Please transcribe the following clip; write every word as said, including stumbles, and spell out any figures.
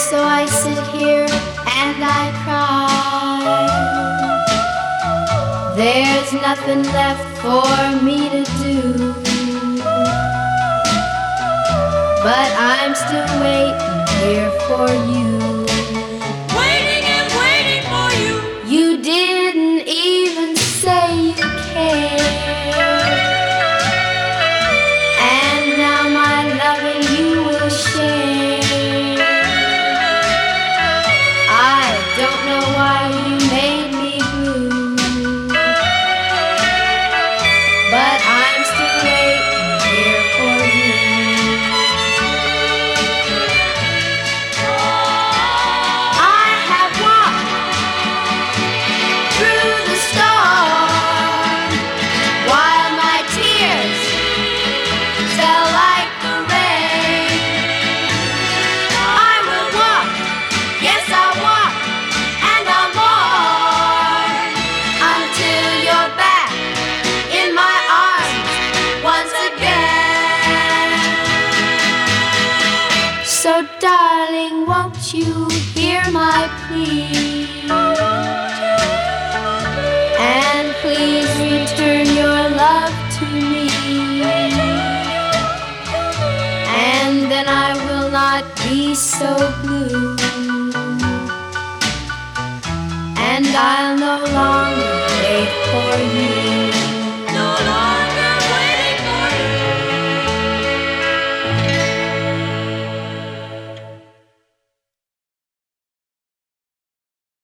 so I sit here and I cry. There's nothing left for me to do, but I'm still waiting here for you. Waiting and waiting for you. You didn't even say you cared, and now my loving you will share. I don't know why you made me blue, but I'm still waiting here for you. I have walked through the storm while my tears fell like the rain. I will walk, yes I'll walk, and I'll mourn until you're back in my arms once again. So darling, won't you hear my plea? And please return your love to me, and then I will not be so blue, and I'll no longer wait for you.